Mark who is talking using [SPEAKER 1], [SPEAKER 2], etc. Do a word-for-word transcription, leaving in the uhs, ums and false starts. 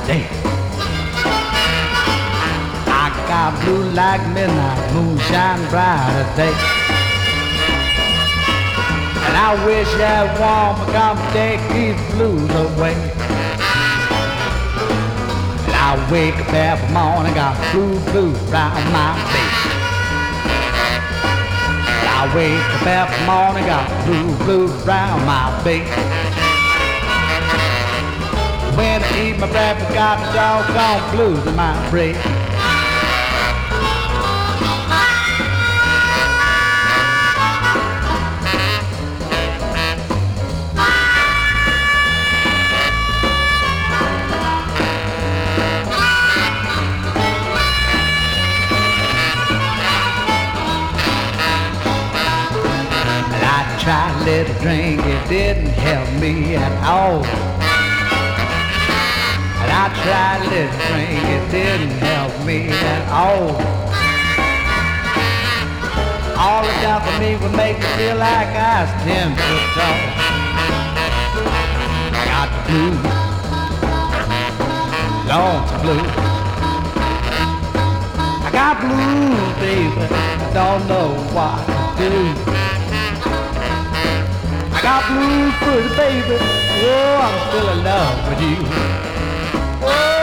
[SPEAKER 1] day. I got blue like midnight, moonshine bright as day. And I wish that warm come take these blues away. And I wake up every morning, got blue blues round my face. And I wake up every morning, got blue blues round my face. When I eat my breakfast, got the doggone blues in my brain. Tried a little drink, it didn't help me at all. And I tried a little drink, it didn't help me at all. All it done for me would make me feel like I was ten foot tall. I got the blues, Lord's blues. I got blues, baby, I don't know what to do. I got blues for the baby, oh, I'm still in love with you. Oh.